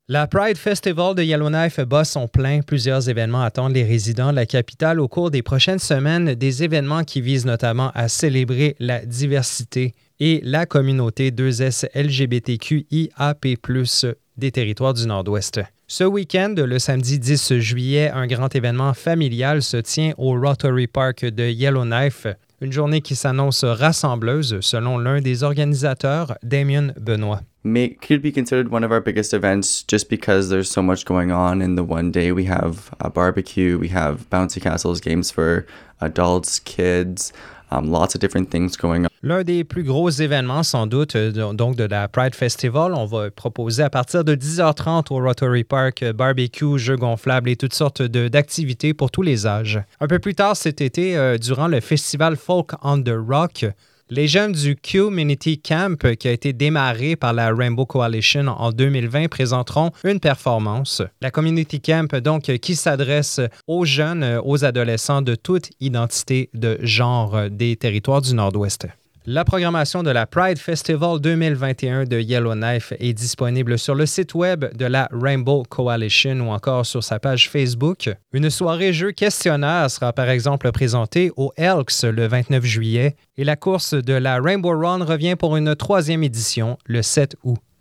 La Pride Festival de Yellowknife bat son plein. Plusieurs événements attendent les résidents de la capitale au cours des prochaines semaines, des événements qui visent notamment à célébrer la diversité et la communauté 2S LGBTQIAP+, des territoires du Nord-Ouest. Ce week-end, le samedi 10 juillet, un grand événement familial se tient au Rotary Park de Yellowknife. Une journée qui s'annonce rassembleuse, selon l'un des organisateurs, Damien Benoit. Could be considered one of our biggest events just because there's so much going on in the one day. We have a barbecue, we have bouncy castles, games for adults, kids, lots of different things going on. L'un des plus gros événements, sans doute, donc de la Pride Festival. On va proposer à partir de 10h30 au Rotary Park barbecue, jeux gonflables et toutes sortes d'activités pour tous les âges. Un peu plus tard cet été, durant le festival Folk on the Rock, les jeunes du Community Camp, qui a été démarré par la Rainbow Coalition en 2020, présenteront une performance. La Community Camp, donc, qui s'adresse aux jeunes, aux adolescents de toute identité de genre des territoires du Nord-Ouest. La programmation de la Pride Festival 2021 de Yellowknife est disponible sur le site web de la Rainbow Coalition ou encore sur sa page Facebook. Une soirée jeu questionnaire sera par exemple présentée au Elks le 29 juillet et la course de la Rainbow Run revient pour une 3e édition le 7 août.